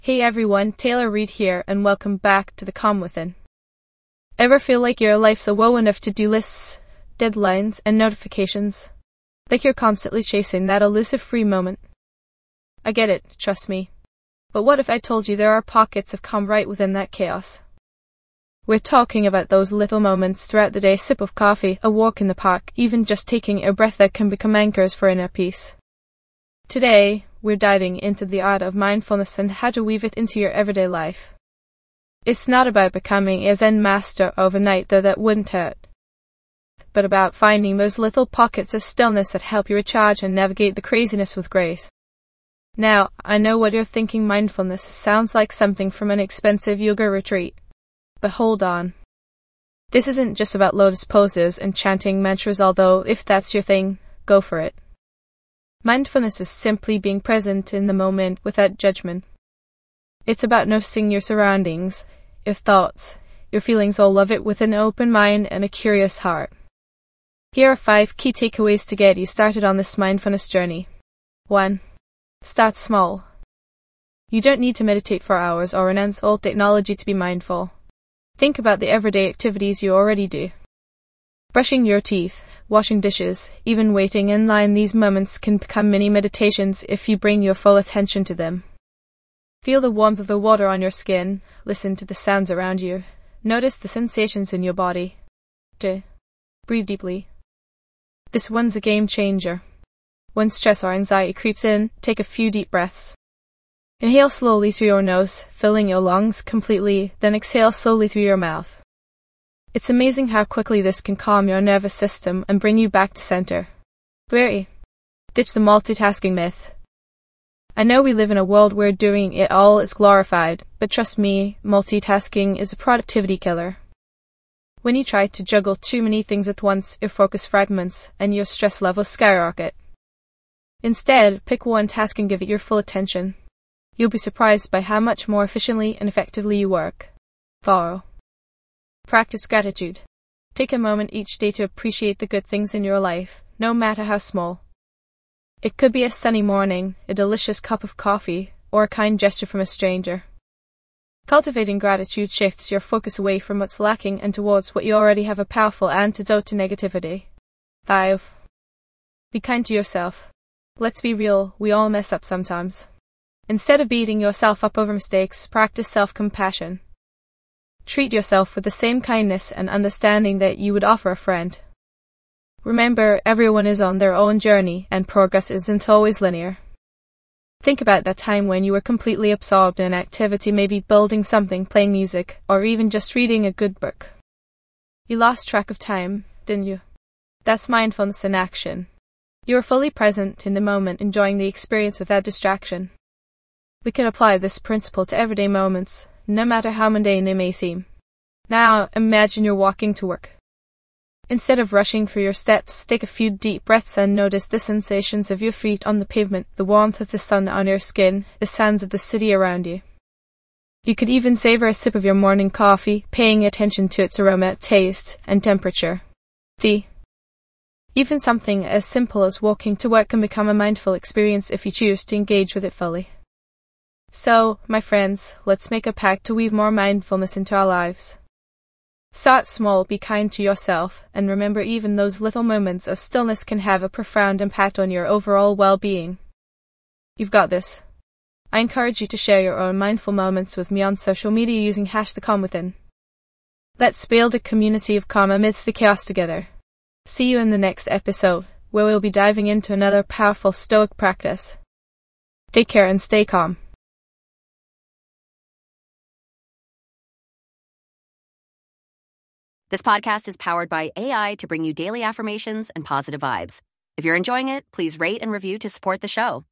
Hey everyone, Taylor Reid here, and welcome back to The Calm Within. Ever feel like your life's a whirlwind of to-do lists, deadlines, and notifications? Like you're constantly chasing that elusive free moment? I get it, trust me. But what if I told you there are pockets of calm right within that chaos? We're talking about those little moments throughout the day, a sip of coffee, a walk in the park, even just taking a breath that can become anchors for inner peace. Today, we're diving into the art of mindfulness and how to weave it into your everyday life. It's not about becoming a Zen master overnight, though that wouldn't hurt, but about finding those little pockets of stillness that help you recharge and navigate the craziness with grace. Now, I know what you're thinking: mindfulness sounds like something from an expensive yoga retreat. But hold on. This isn't just about lotus poses and chanting mantras, although if that's your thing, go for it. Mindfulness is simply being present in the moment without judgment. It's about noticing your surroundings, your thoughts, your feelings, all of it with an open mind and a curious heart. Here are 5 key takeaways to get you started on this mindfulness journey. 1. Start small. You don't need to meditate for hours or renounce all technology to be mindful. Think about the everyday activities you already do. Brushing your teeth, washing dishes, even waiting in line. These moments can become mini meditations if you bring your full attention to them. Feel the warmth of the water on your skin, listen to the sounds around you, notice the sensations in your body. 2. Breathe deeply. This one's a game changer. When stress or anxiety creeps in, take a few deep breaths. Inhale slowly through your nose, filling your lungs completely, then exhale slowly through your mouth. It's amazing how quickly this can calm your nervous system and bring you back to center. 3. Ditch the multitasking myth. I know we live in a world where doing it all is glorified, but trust me, multitasking is a productivity killer. When you try to juggle too many things at once, your focus fragments and your stress levels skyrocket. Instead, pick one task and give it your full attention. You'll be surprised by how much more efficiently and effectively you work. 4. Practice gratitude. Take a moment each day to appreciate the good things in your life, no matter how small. It could be a sunny morning, a delicious cup of coffee, or a kind gesture from a stranger. Cultivating gratitude shifts your focus away from what's lacking and towards what you already have, a powerful antidote to negativity. 5. Be kind to yourself. Let's be real, we all mess up sometimes. Instead of beating yourself up over mistakes, practice self-compassion. Treat yourself with the same kindness and understanding that you would offer a friend. Remember, everyone is on their own journey, and progress isn't always linear. Think about that time when you were completely absorbed in an activity, maybe building something, playing music, or even just reading a good book. You lost track of time, didn't you? That's mindfulness in action. You are fully present in the moment, enjoying the experience without distraction. We can apply this principle to everyday moments, no matter how mundane they may seem. Now, imagine you're walking to work. Instead of rushing through your steps, take a few deep breaths and notice the sensations of your feet on the pavement, the warmth of the sun on your skin, the sounds of the city around you. You could even savor a sip of your morning coffee, paying attention to its aroma, taste, and temperature. 3. Even something as simple as walking to work can become a mindful experience if you choose to engage with it fully. So, my friends, let's make a pact to weave more mindfulness into our lives. Start small, be kind to yourself, and remember, even those little moments of stillness can have a profound impact on your overall well-being. You've got this. I encourage you to share your own mindful moments with me on social media using #TheCalmWithin. Let's build a community of calm amidst the chaos together. See you in the next episode, where we'll be diving into another powerful Stoic practice. Take care and stay calm. This podcast is powered by AI to bring you daily affirmations and positive vibes. If you're enjoying it, please rate and review to support the show.